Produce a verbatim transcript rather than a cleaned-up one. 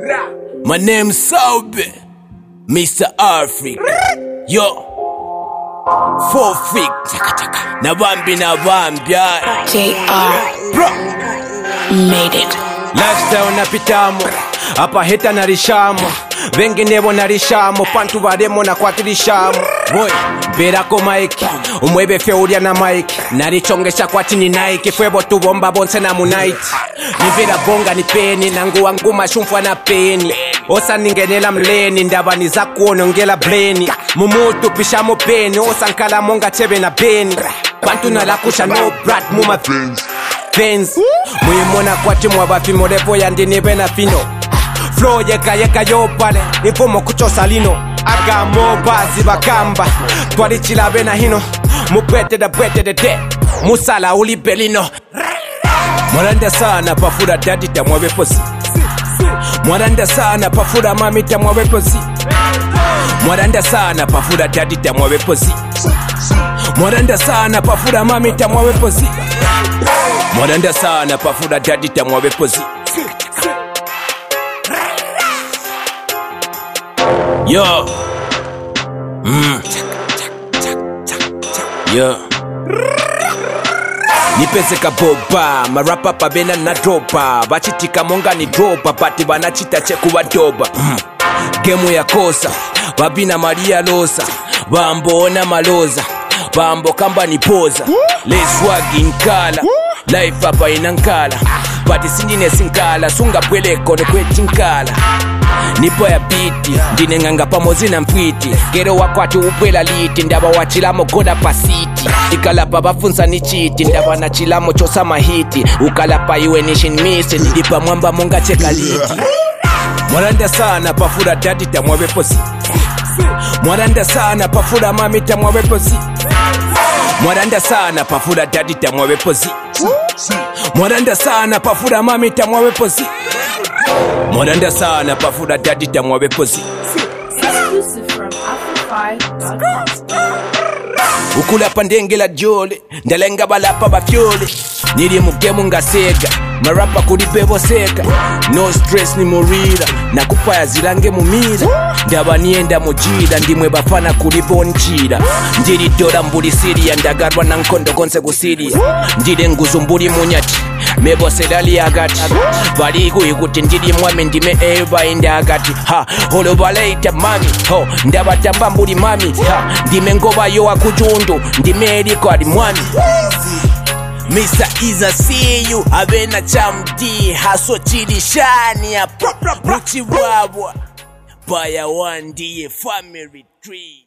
My name's Saube, Mister Africa. Yo, four feet. Nabambi nabambia. J R Bro, made it. Lifestyle napitamo apa heta narishamo venginebo narishamo pantu baremo nakwakirishamo boy berako Mike umwebe feuria na Mike narichongesha kwati ni Nike fwebo tubomba bonse na Munite nivira bonga ni peni nangu nguma shumfwa na peni osa ningenela mleni ndabani za kuonongela bleni mumutu pishamo peni osa nkala monga chebe na beni pantu nalakusha no brat muma friends Fens Muimona kwati mwabafi morepo yandini bena fino Flow yeka yeka yo pale Ifumo kucho salino Agamo bazi bakamba Twari chila bena hino Mupete da pete de de Musala uli belino Mwaranda sana pafura dadi ta mwabe posi Mwaranda sana pafura mami ta mwabe posi Mwaranda sana pafura dadi ta mwabe posi Mwaranda sana pafura mami ta mwabe posi Mwaranda sana pafura dadi ta mwabe posi yo. Mm. Yo. Nipese kaboba marapa pabena na dropa bachitika monga ni dropa pati banachita cheku wadoba mm. Gemu ya kosa babina Maria Losa bambona maloza bambo kamba ni poza leswagi nkala life hapa inankala pati sindine sinkala sunga pweleko nekwechinkala nipo ya biti ndine nganga pamozi na mpwiti gero wakwati upwela liti ndaba wachilamo goda pasiti ikalapa bafunza ni chiti ndaba na chilamo chosa mahiti ukalapa iwe nishin misi ndipa mwamba monga cheka liti Mwaranda sana pafura dadi ta mwabe posi Mwaranda sana pafura mami ta mwabe posi Mwaranda sana pafura dadi ta mwabe posi Mwaranda sana pafura mami ta mwabe posi Mwaranda sana pafura dadi ta mwabe posi Exclusive from Afro dot com. Ukula pandenge la jole ndalenga balapa bafyole niri mugemu ngasega marapa kulibebo seka no stress ni morira nakupa ya zilange mumira ndaba nienda mujira ndimwe bafana kulibo nchira ndiri dola mbuli siria ndagarwa na nkondo gonse gusiria ndire nguzu mbuli munyati mebo sedali agati baligu ikuti ndiri mwame ndime eva inda agati ha holo baleita mami ho ndaba tamba mbuli mami ha ndime ngoba yo akujundu ndime eliko ali mwami Mister Iza see you Abena chamdi Haso chilishani ya Muchi wabwa Baya one D family tree.